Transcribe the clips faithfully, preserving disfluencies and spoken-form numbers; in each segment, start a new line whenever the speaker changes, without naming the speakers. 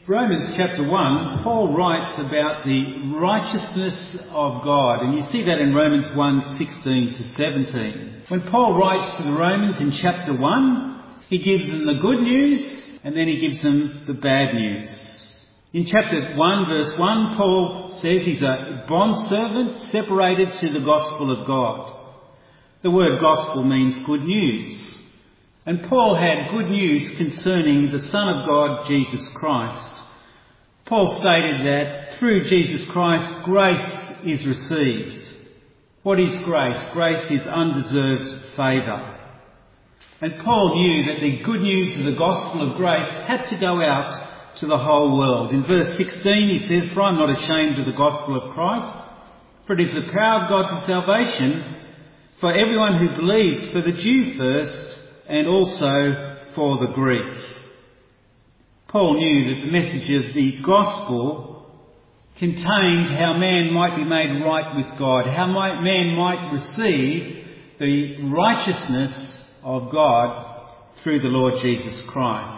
Romans chapter one, Paul writes about the righteousness of God, and you see that in Romans one, sixteen to seventeen. When Paul writes to the Romans in chapter one, he gives them the good news and then he gives them the bad news. In chapter one, verse one, Paul says he's a bondservant separated to the gospel of God. The word gospel means good news. And Paul had good news concerning the Son of God, Jesus Christ. Paul stated that through Jesus Christ, grace is received. What is grace? Grace is undeserved favour. And Paul knew that the good news of the gospel of grace had to go out to the whole world. In verse sixteen he says, "For I am not ashamed of the gospel of Christ, for it is the power of God to salvation for everyone who believes, for the Jew first, and also for the Greek." Paul knew that the message of the gospel contained how man might be made right with God, how might, man might receive the righteousness of God through the Lord Jesus Christ.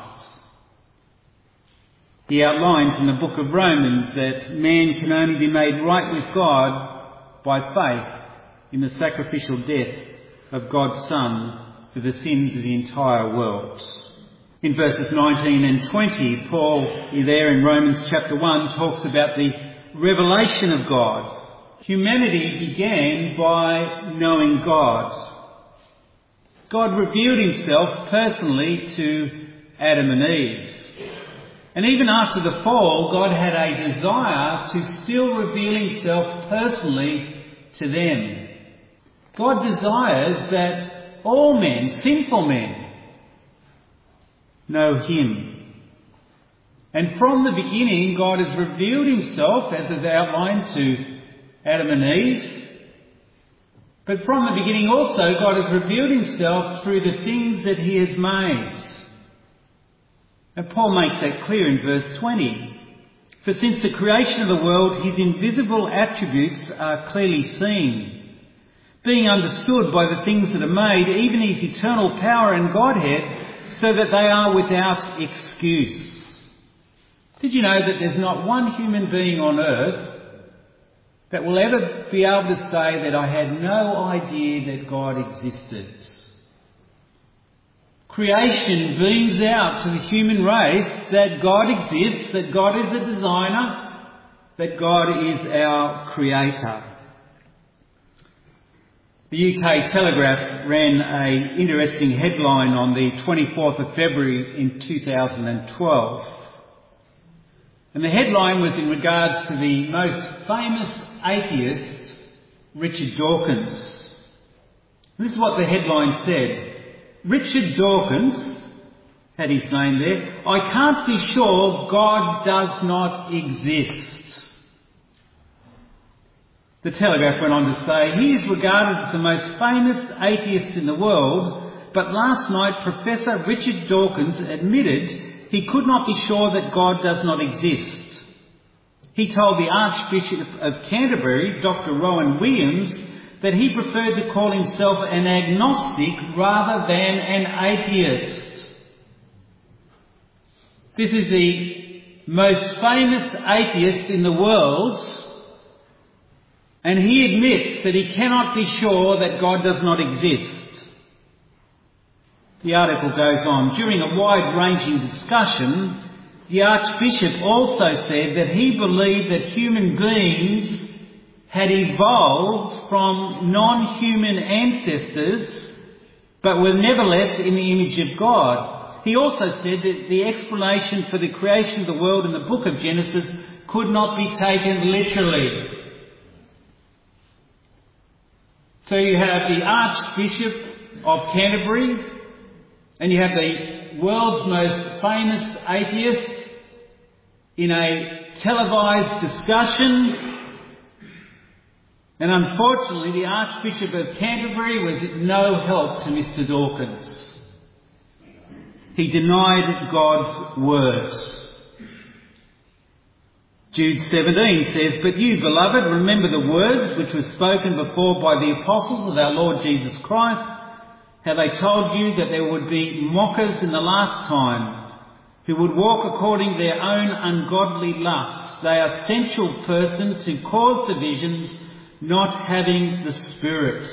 He outlines in the book of Romans that man can only be made right with God by faith in the sacrificial death of God's Son for the sins of the entire world. In verses nineteen and twenty, Paul, there in Romans chapter one, talks about the revelation of God. Humanity began by knowing God. God revealed himself personally to Adam and Eve. And even after the fall, God had a desire to still reveal himself personally to them. God desires that all men, sinful men, know him. And from the beginning, God has revealed himself, as is outlined, to Adam and Eve. But from the beginning also, God has revealed himself through the things that he has made. And Paul makes that clear in verse twenty. "For since the creation of the world, his invisible attributes are clearly seen, being understood by the things that are made, even his eternal power and Godhead, so that they are without excuse." Did you know that there's not one human being on earth that will ever be able to say that I had no idea that God existed? Creation beams out to the human race that God exists, that God is the designer, that God is our creator. The U K Telegraph ran an interesting headline on the twenty-fourth of February in two thousand twelve. And the headline was in regards to the most famous atheist, Richard Dawkins. This is what the headline said. "Richard Dawkins," had his name there, "I can't be sure God does not exist." The Telegraph went on to say, "He is regarded as the most famous atheist in the world, but last night Professor Richard Dawkins admitted he could not be sure that God does not exist. He told the Archbishop of Canterbury, Doctor Rowan Williams, that he preferred to call himself an agnostic rather than an atheist." This is the most famous atheist in the world, and he admits that he cannot be sure that God does not exist. The article goes on. During a wide-ranging discussion, the Archbishop also said that he believed that human beings had evolved from non-human ancestors, but were nevertheless in the image of God. He also said that the explanation for the creation of the world in the book of Genesis could not be taken literally. So you have the Archbishop of Canterbury, and you have the world's most famous atheist in a televised discussion. And unfortunately, the Archbishop of Canterbury was no help to Mister Dawkins. He denied God's word. Jude seventeen says, "But you, beloved, remember the words which were spoken before by the apostles of our Lord Jesus Christ, how they told you that there would be mockers in the last time, who would walk according to their own ungodly lusts. They are sensual persons who cause divisions, not having the Spirit.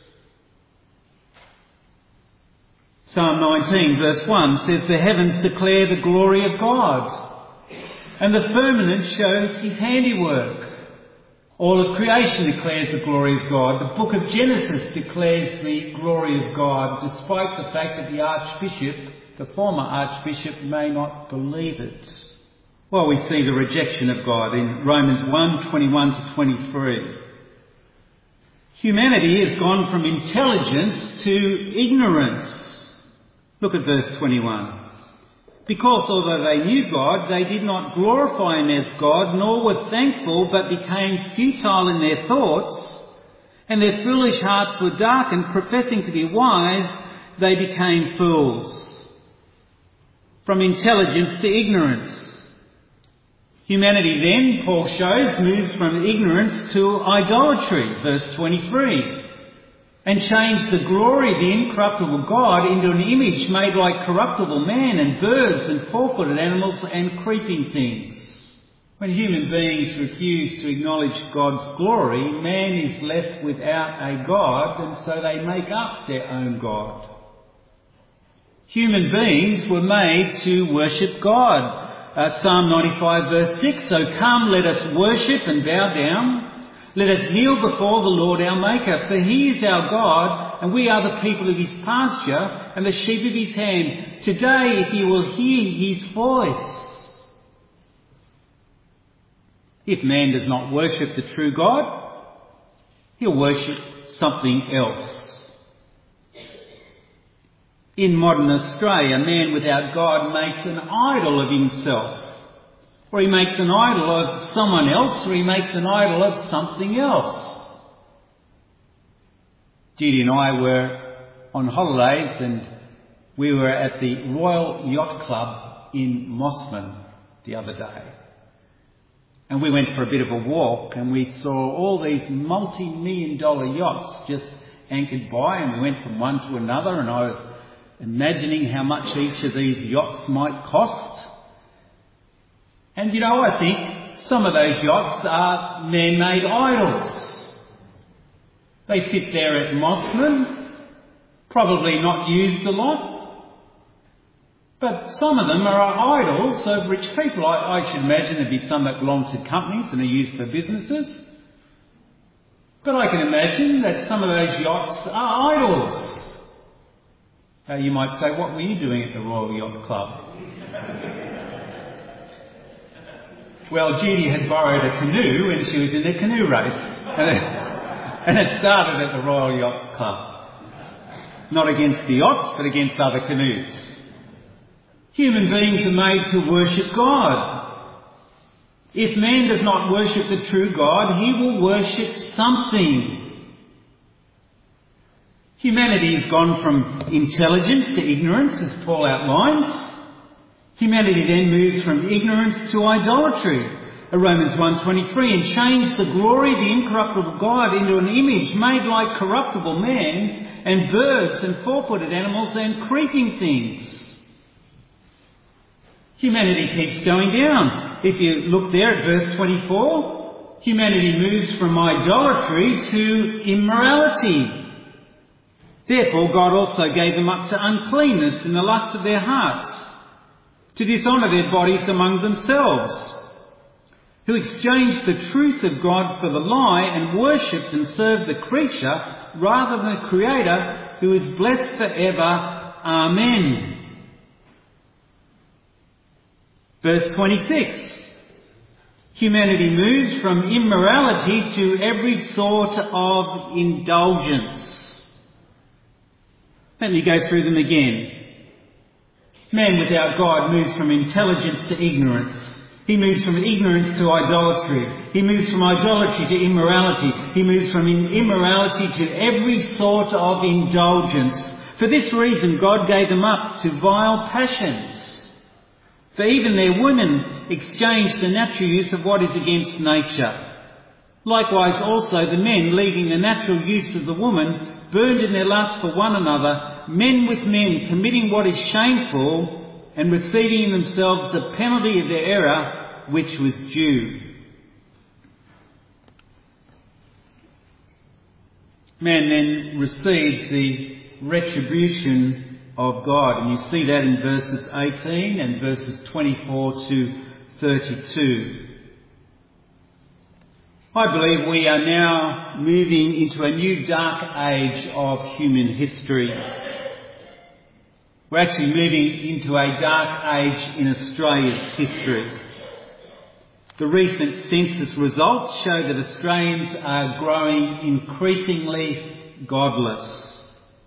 Psalm nineteen verse one says, "The heavens declare the glory of God, and the firmament shows his handiwork." All of creation declares the glory of God. The book of Genesis declares the glory of God, despite the fact that the Archbishop, the former Archbishop, may not believe it. Well, we see the rejection of God in Romans one, twenty-one to twenty-three. Humanity has gone from intelligence to ignorance. Look at verse twenty-one. "Because although they knew God, they did not glorify him as God, nor were thankful, but became futile in their thoughts, and their foolish hearts were darkened. Professing to be wise, they became fools." From intelligence to ignorance. Humanity then, Paul shows, moves from ignorance to idolatry, verse twenty-three. "And changed the glory of the incorruptible God into an image made like corruptible man and birds and four-footed animals and creeping things." When human beings refuse to acknowledge God's glory, man is left without a God, and so they make up their own God. Human beings were made to worship God. Uh, Psalm ninety-five verse six, "So come, let us worship and bow down. Let us kneel before the Lord our Maker, for he is our God, and we are the people of his pasture and the sheep of his hand. Today, if you will hear his voice." If man does not worship the true God, he'll worship something else. In modern Australia, a man without God makes an idol of himself. Or he makes an idol of someone else, or he makes an idol of something else. Judy and I were on holidays and we were at the Royal Yacht Club in Mossman the other day. And we went for a bit of a walk and we saw all these multi-million dollar yachts just anchored by, and we went from one to another, and I was imagining how much each of these yachts might cost. And you know, I think some of those yachts are man-made idols. They sit there at Mossman, probably not used a lot, but some of them are idols of rich people. I, I should imagine there'd be some that belong to companies and are used for businesses. But I can imagine that some of those yachts are idols. Uh, you might say, what were you doing at the Royal Yacht Club? Well, Judy had borrowed a canoe and she was in a canoe race. And it, and it started at the Royal Yacht Club. Not against the yachts, but against other canoes. Human beings are made to worship God. If man does not worship the true God, he will worship something. Humanity has gone from intelligence to ignorance, as Paul outlines. Humanity then moves from ignorance to idolatry, Romans one twenty-three, "And changed the glory of the incorruptible God into an image made like corruptible man and birds and four-footed animals and creeping things." Humanity keeps going down. If you look there at verse twenty-four, humanity moves from idolatry to immorality. "Therefore God also gave them up to uncleanness in the lust of their hearts, to dishonour their bodies among themselves, who exchanged the truth of God for the lie and worshipped and served the creature rather than the Creator, who is blessed forever. Amen." Verse twenty-six. Humanity moves from immorality to every sort of indulgence. Let me go through them again. Man without God moves from intelligence to ignorance. He moves from ignorance to idolatry. He moves from idolatry to immorality. He moves from immorality to every sort of indulgence. For this reason, God gave them up to vile passions. For even their women exchanged the natural use of what is against nature. Likewise also the men, leaving the natural use of the woman, burned in their lust for one another, men with men, committing what is shameful, and receiving in themselves the penalty of their error which was due. Man then receives the retribution of God, and you see that in verses eighteen and verses twenty-four to thirty-two. I believe we are now moving into a new dark age of human history. We're actually moving into a dark age in Australia's history. The recent census results show that Australians are growing increasingly godless.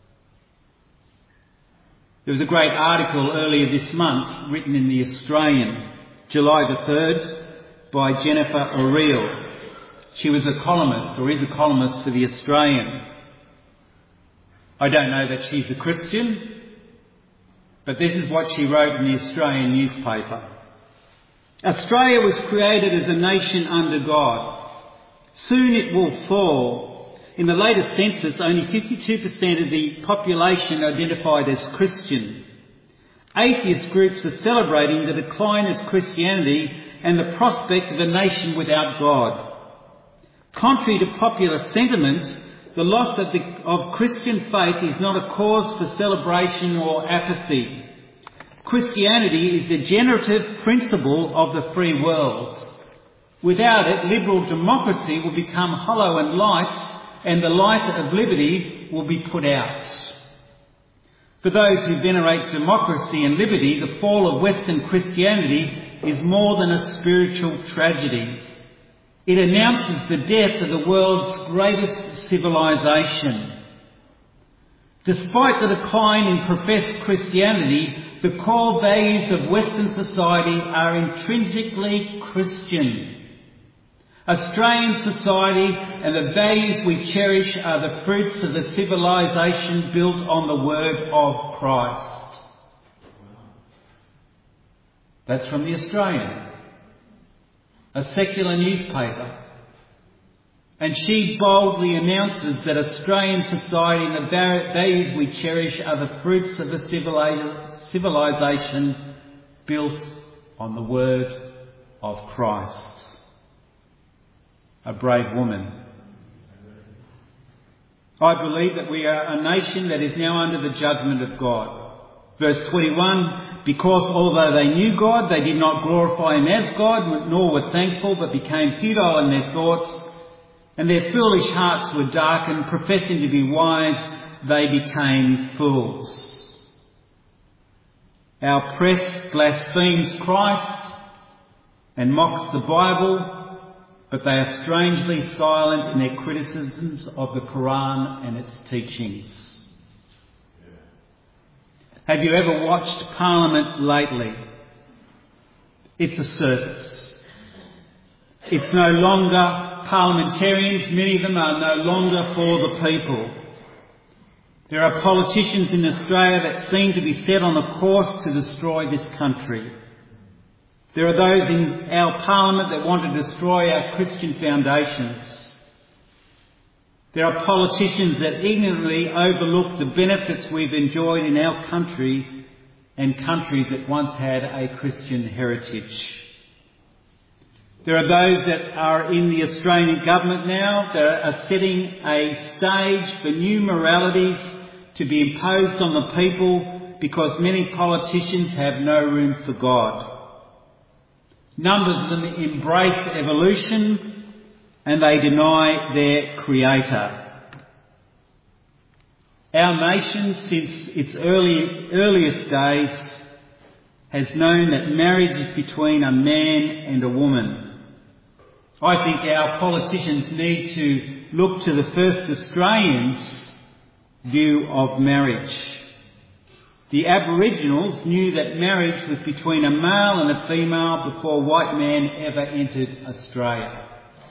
There was a great article earlier this month written in The Australian, July the third, by Jennifer O'Reilly. She was a columnist, or is a columnist for The Australian. I don't know that she's a Christian, but this is what she wrote in the Australian newspaper. Australia was created as a nation under God. Soon it will fall. In the latest census, only fifty-two percent of the population identified as Christian. Atheist groups are celebrating the decline of Christianity and the prospect of a nation without God. Contrary to popular sentiment, the loss of, the, of Christian faith is not a cause for celebration or apathy. Christianity is the generative principle of the free world. Without it, liberal democracy will become hollow and light, and the light of liberty will be put out. For those who venerate democracy and liberty, the fall of Western Christianity is more than a spiritual tragedy. It announces the death of the world's greatest civilization. Despite the decline in professed Christianity, the core values of Western society are intrinsically Christian. Australian society and the values we cherish are the fruits of the civilization built on the word of Christ. That's from The Australian, a secular newspaper. And she boldly announces that Australian society and the values we cherish are the fruits of a civilization built on the word of Christ. A brave woman. I believe that we are a nation that is now under the judgment of God. Verse twenty-one, because although they knew God, they did not glorify him as God, nor were thankful, but became futile in their thoughts, and their foolish hearts were darkened. Professing to be wise, they became fools. Our press blasphemes Christ and mocks the Bible, but they are strangely silent in their criticisms of the Quran and its teachings. Have you ever watched Parliament lately? It's a circus. It's no longer parliamentarians. Many of them are no longer for the people. There are politicians in Australia that seem to be set on a course to destroy this country. There are those in our parliament that want to destroy our Christian foundations. There are politicians that ignorantly overlook the benefits we've enjoyed in our country and countries that once had a Christian heritage. There are those that are in the Australian government now that are setting a stage for new moralities to be imposed on the people because many politicians have no room for God. None of them embrace evolution, and they deny their Creator. Our nation, since its early, earliest days, has known that marriage is between a man and a woman. I think our politicians need to look to the first Australians' view of marriage. The Aboriginals knew that marriage was between a male and a female before white man ever entered Australia.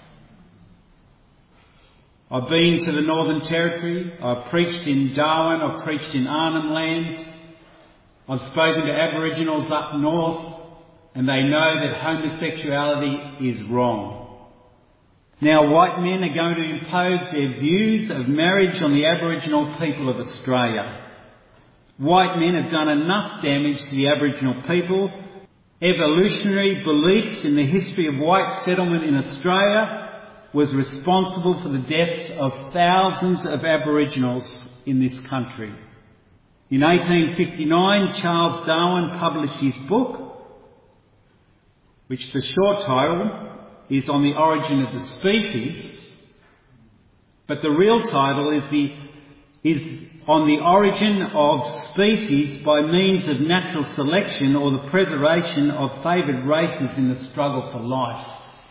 I've been to the Northern Territory, I've preached in Darwin, I've preached in Arnhem Land, I've spoken to Aboriginals up north, and they know that homosexuality is wrong. Now white men are going to impose their views of marriage on the Aboriginal people of Australia. white men have done enough damage to the Aboriginal people. Evolutionary beliefs in the history of white settlement in Australia was responsible for the deaths of thousands of Aboriginals in this country. In eighteen fifty-nine, Charles Darwin published his book, which the short title is On the Origin of the Species, but the real title is the is On the Origin of Species by Means of Natural Selection, or the Preservation of Favoured Races in the Struggle for Life.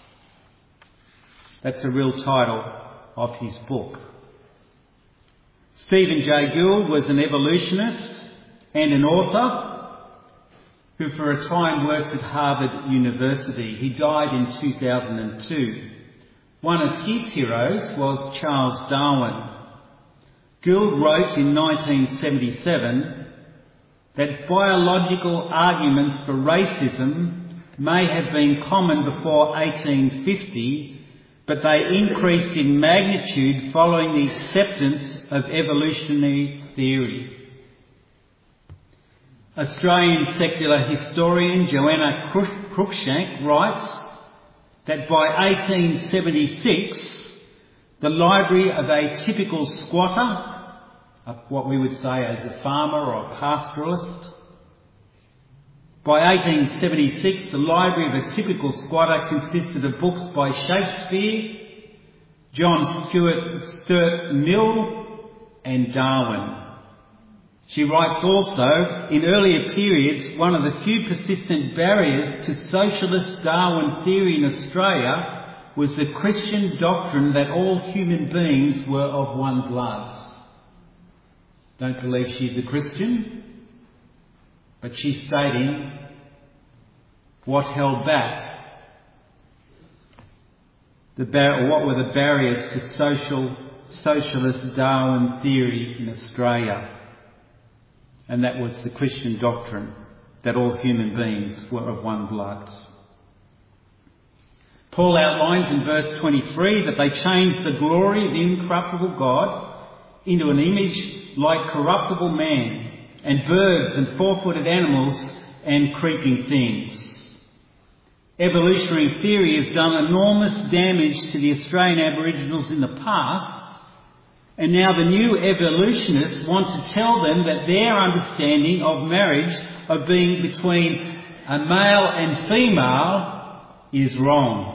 That's the real title of his book. Stephen Jay Gould was an evolutionist and an author who for a time worked at Harvard University. He died in two thousand two. One of his heroes was Charles Darwin. Gould wrote in nineteen seventy-seven that biological arguments for racism may have been common before eighteen fifty, but they increased in magnitude following the acceptance of evolutionary theory. Australian secular historian Joanna Cruikshank writes that by eighteen seventy-six, the library of a typical squatter, what we would say as a farmer or a pastoralist, by eighteen seventy-six, the library of a typical squatter consisted of books by Shakespeare, John Stuart, Stuart Mill and Darwin. She writes also, in earlier periods, one of the few persistent barriers to socialist Darwin theory in Australia was the Christian doctrine that all human beings were of one blood. Don't believe she's a Christian, but she's stating what held back, the bar- what were the barriers to social socialist Darwin theory in Australia. And that was the Christian doctrine that all human beings were of one blood. Paul outlines in verse twenty-three that they changed the glory of the incorruptible God into an image like corruptible man, and birds and four-footed animals and creeping things. Evolutionary theory has done enormous damage to the Australian Aboriginals in the past, and now the new evolutionists want to tell them that their understanding of marriage, of being between a male and female, is wrong.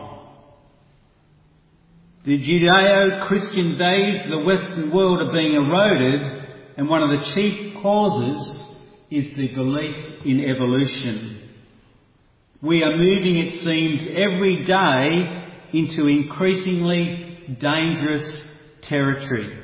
The Judeo-Christian values of the Western world are being eroded, and one of the chief causes is the belief in evolution. We are moving, it seems, every day into increasingly dangerous territory.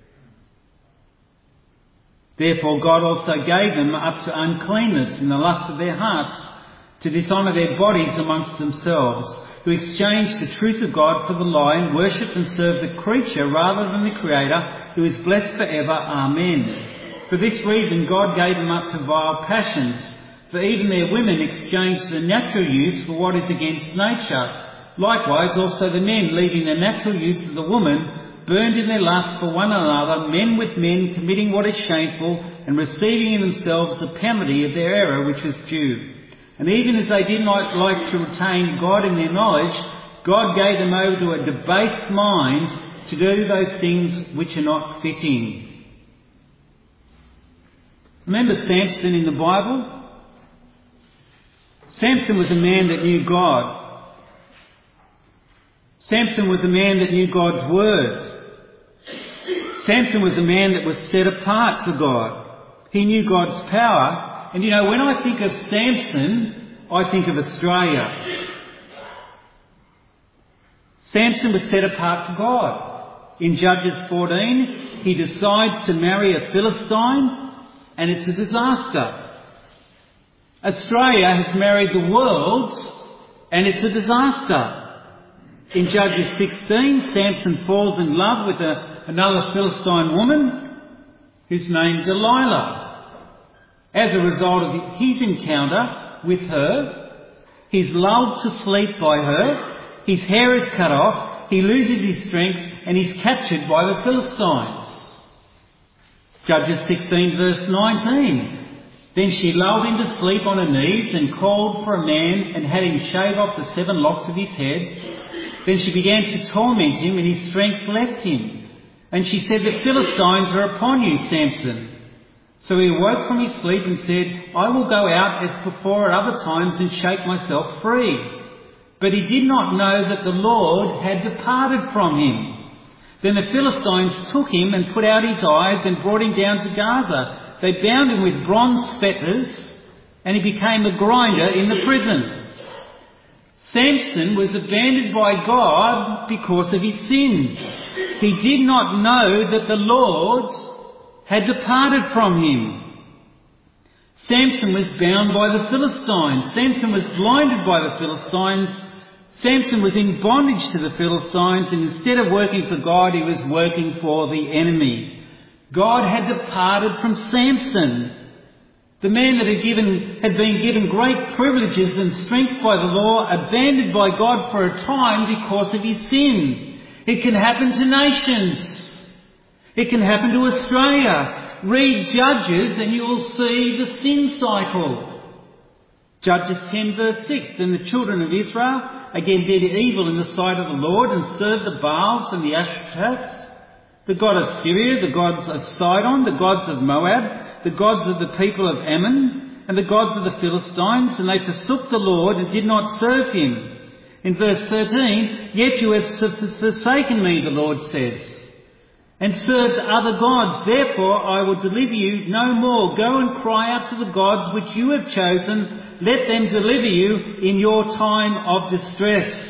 Therefore, God also gave them up to uncleanness in the lust of their hearts, to dishonour their bodies amongst themselves, who exchanged the truth of God for the lie and worshipped and served the creature rather than the Creator, who is blessed forever. Amen. For this reason God gave them up to vile passions, for even their women exchanged the natural use for what is against nature. Likewise also the men, leaving the natural use of the woman, burned in their lust for one another, men with men, committing what is shameful, and receiving in themselves the penalty of their error which was due. And even as they did not like to retain God in their knowledge, God gave them over to a debased mind to do those things which are not fitting. Remember Samson in the Bible? Samson was a man that knew God. Samson was a man that knew God's word. Samson was a man that was set apart for God. He knew God's power. And you know, when I think of Samson, I think of Australia. Samson was set apart for God. In Judges fourteen, he decides to marry a Philistine, and it's a disaster. Australia has married the world, and it's a disaster. In Judges sixteen, Samson falls in love with a, another Philistine woman who's named Delilah. As a result of his encounter with her, he's lulled to sleep by her, his hair is cut off, he loses his strength, and he's captured by the Philistines. Judges sixteen verse nineteen. Then she lulled him to sleep on her knees and called for a man and had him shave off the seven locks of his head. Then she began to torment him and his strength left him. And she said, the Philistines are upon you, Samson. So he awoke from his sleep and said, I will go out as before at other times and shake myself free. But he did not know that the Lord had departed from him. Then the Philistines took him and put out his eyes and brought him down to Gaza. They bound him with bronze fetters, and he became a grinder in the prison. Samson was abandoned by God because of his sin. He did not know that the Lord had departed from him. Samson was bound by the Philistines. Samson was blinded by the Philistines. Samson was in bondage to the Philistines, and instead of working for God, he was working for the enemy. God had departed from Samson, the man that had, given, had been given great privileges and strength by the law, abandoned by God for a time because of his sin. It can happen to nations. It can happen to Australia. Read Judges and you will see the sin cycle. Judges ten verse six. Then the children of Israel again did evil in the sight of the Lord and served the Baals and the Ashtaroths, the god of Syria, the gods of Sidon, the gods of Moab, the gods of the people of Ammon, and the gods of the Philistines, and they forsook the Lord and did not serve him. In verse thirteen, yet you have forsaken me, the Lord says, and served other gods. Therefore I will deliver you no more. Go and cry out to the gods which you have chosen. Let them deliver you in your time of distress.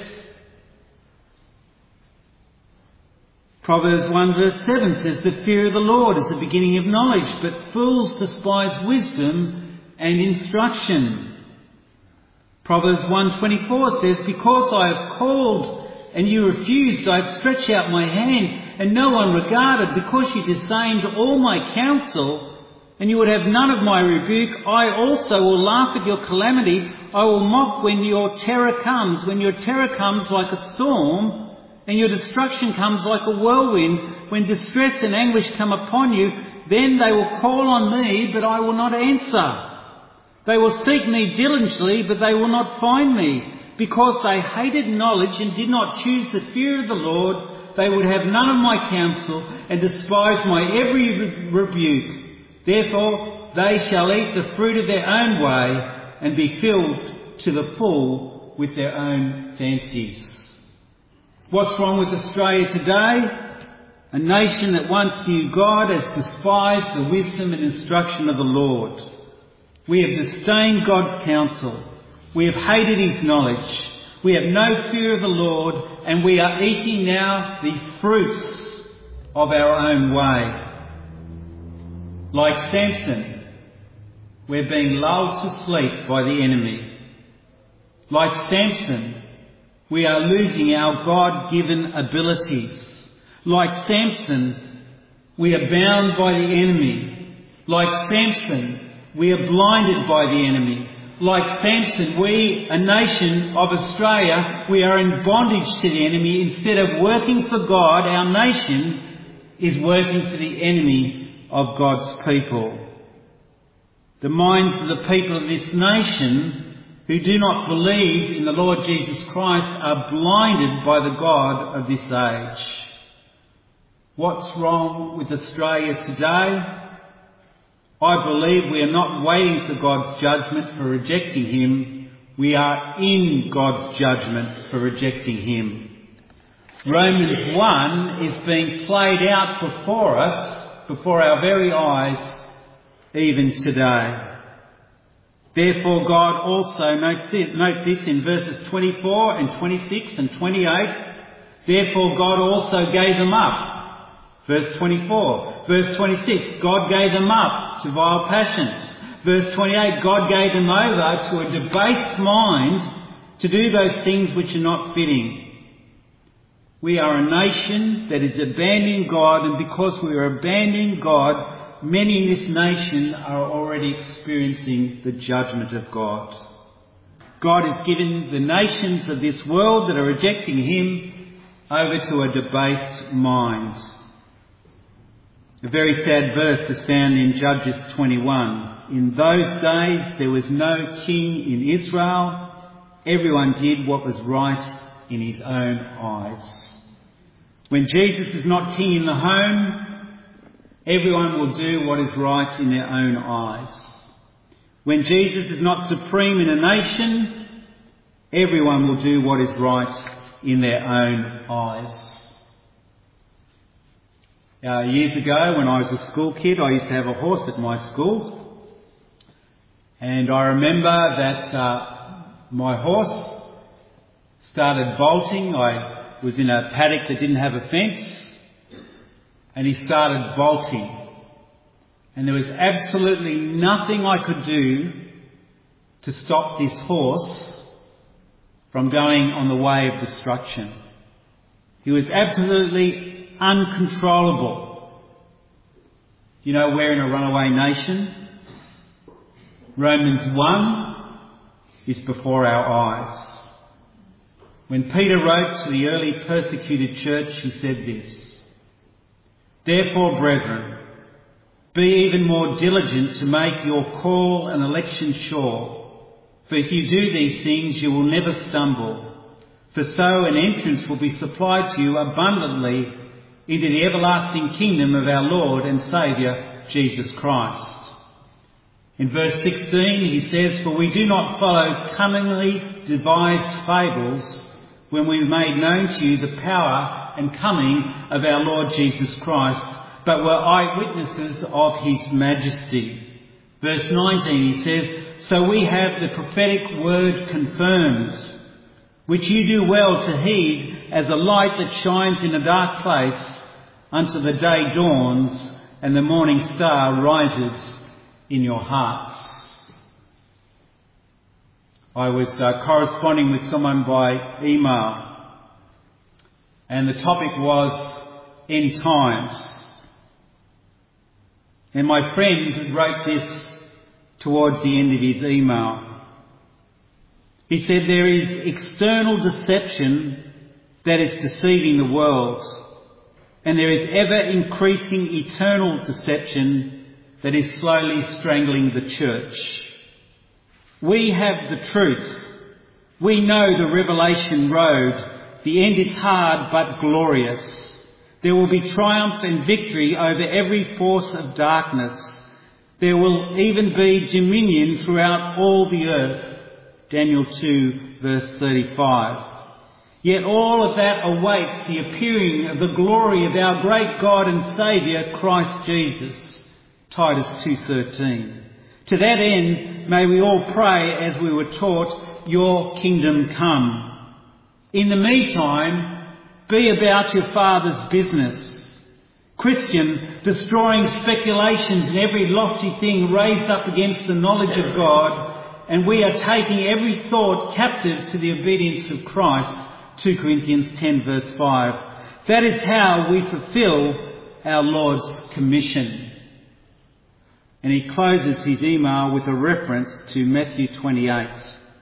Proverbs one verse seven says, the fear of the Lord is the beginning of knowledge, but fools despise wisdom and instruction. Proverbs one twenty-four says, because I have called and you refused, I have stretched out my hand and no one regarded, because you disdained all my counsel and you would have none of my rebuke. I also will laugh at your calamity. I will mock when your terror comes, when your terror comes like a storm, and your destruction comes like a whirlwind. When distress and anguish come upon you, then they will call on me, but I will not answer. They will seek me diligently, but they will not find me. Because they hated knowledge and did not choose the fear of the Lord, they would have none of my counsel and despise my every re- rebuke. Therefore they shall eat the fruit of their own way and be filled to the full with their own fancies. What's wrong with Australia today? A nation that once knew God has despised the wisdom and instruction of the Lord. We have disdained God's counsel. We have hated his knowledge. We have no fear of the Lord, and we are eating now the fruits of our own way. Like Samson, we're being lulled to sleep by the enemy. Like Samson, we are losing our God-given abilities. Like Samson, we are bound by the enemy. Like Samson, we are blinded by the enemy. Like Samson, we, a nation of Australia, we are in bondage to the enemy. Instead of working for God, our nation is working for the enemy of God's people. The minds of the people of this nation who do not believe in the Lord Jesus Christ are blinded by the God of this age. What's wrong with Australia today? I believe we are not waiting for God's judgment for rejecting him. We are in God's judgment for rejecting him. Romans one is being played out before us, before our very eyes, even today. Therefore God also, note this in verses twenty-four and twenty-six and twenty-eight, therefore God also gave them up. Verse twenty-four. Verse twenty-six, God gave them up to vile passions. Verse twenty-eight, God gave them over to a debased mind to do those things which are not fitting. We are a nation that is abandoning God, and because we are abandoning God, many in this nation are already experiencing the judgment of God. God has given the nations of this world that are rejecting him over to a debased mind. A very sad verse is found in Judges twenty-one. In those days there was no king in Israel. Everyone did what was right in his own eyes. When Jesus is not king in the home, everyone will do what is right in their own eyes. When Jesus is not supreme in a nation, everyone will do what is right in their own eyes. Uh, years ago, when I was a school kid, I used to have a horse at my school. And I remember that uh, my horse started bolting. I was in a paddock that didn't have a fence. And he started bolting. And there was absolutely nothing I could do to stop this horse from going on the way of destruction. He was absolutely uncontrollable. You know, we're in a runaway nation. Romans one is before our eyes. When Peter wrote to the early persecuted church, he said this: "Therefore, brethren, be even more diligent to make your call and election sure. For if you do these things, you will never stumble. For so an entrance will be supplied to you abundantly into the everlasting kingdom of our Lord and Saviour, Jesus Christ." In verse sixteen he says, "For we do not follow cunningly devised fables when we made known to you the power and coming of our Lord Jesus Christ, but were eyewitnesses of his majesty." Verse nineteen he says, "So we have the prophetic word confirmed, which you do well to heed as a light that shines in a dark place until the day dawns and the morning star rises in your hearts." I was uh, corresponding with someone by email, and the topic was end times. And my friend wrote this towards the end of his email. He said there is external deception that is deceiving the world, and there is ever increasing eternal deception that is slowly strangling the church. We have the truth. We know the Revelation road. The end is hard but glorious. There will be triumph and victory over every force of darkness. There will even be dominion throughout all the earth. Daniel two verse thirty-five. Yet all of that awaits the appearing of the glory of our great God and Saviour, Christ Jesus. Titus two thirteen. To that end, may we all pray as we were taught, "Your kingdom come." In the meantime, be about your Father's business. Christian, destroying speculations and every lofty thing raised up against the knowledge of God, and we are taking every thought captive to the obedience of Christ. two Corinthians ten verse five. That is how we fulfill our Lord's commission. And he closes his email with a reference to Matthew twenty-eight.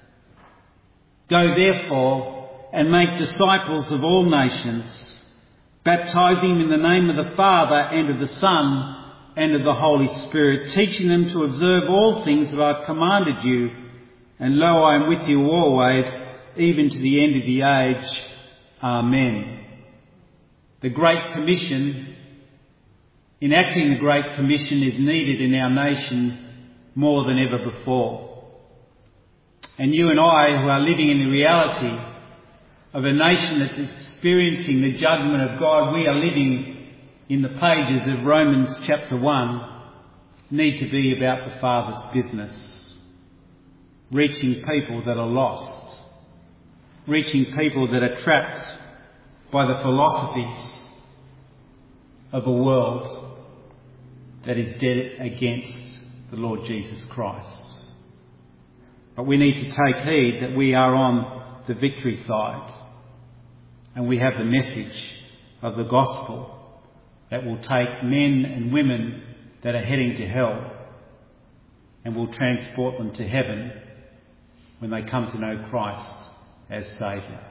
"Go therefore and make disciples of all nations, baptizing them in the name of the Father and of the Son and of the Holy Spirit, teaching them to observe all things that I have commanded you. And lo, I am with you always, even to the end of the age. Amen." The Great Commission, enacting the Great Commission, is needed in our nation more than ever before. And you and I, who are living in the reality of a nation that's experiencing the judgment of God, we are living in the pages of Romans chapter one, need to be about the Father's business, reaching people that are lost, reaching people that are trapped by the philosophies of a world that is dead against the Lord Jesus Christ. But we need to take heed that we are on the victory side, and we have the message of the gospel that will take men and women that are heading to hell and will transport them to heaven when they come to know Christ as Saviour.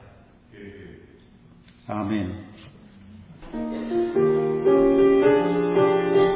Amen.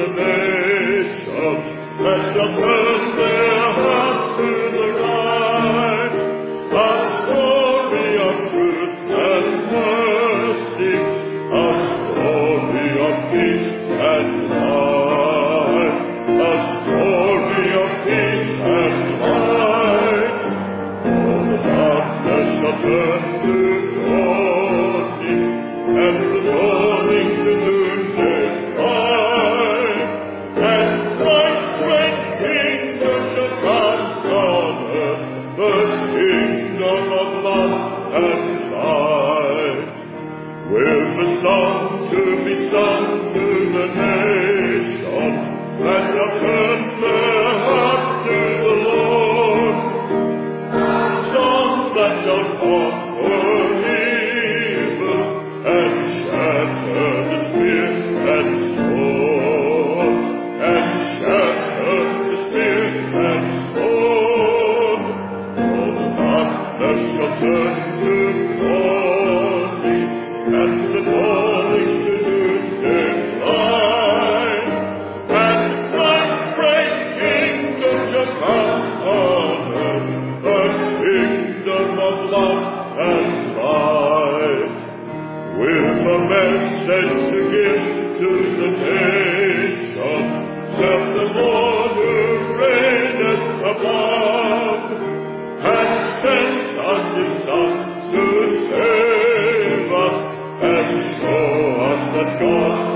the nations that shall turn their hearts to the right. A story of truth and mercy, a story of peace and light, a story of peace and light. All darkness shall turn to dawning, and the dawning to noonday light, and Christ's great kingdom shall come on earth, the kingdom of love and light. With the song to be sung to the nations that shall turn their hearts to the Lord, songs that shall conquer evil and shatter the spear and sword, and shatter the spear and sword. All darkness shall turn to morning, and the morning to noonday light, and Christ's great kingdom shall come on earth, the kingdom of love and light. With a message to give to the nations, that the Lord who reigneth above has sent us His Son to save us and show us that God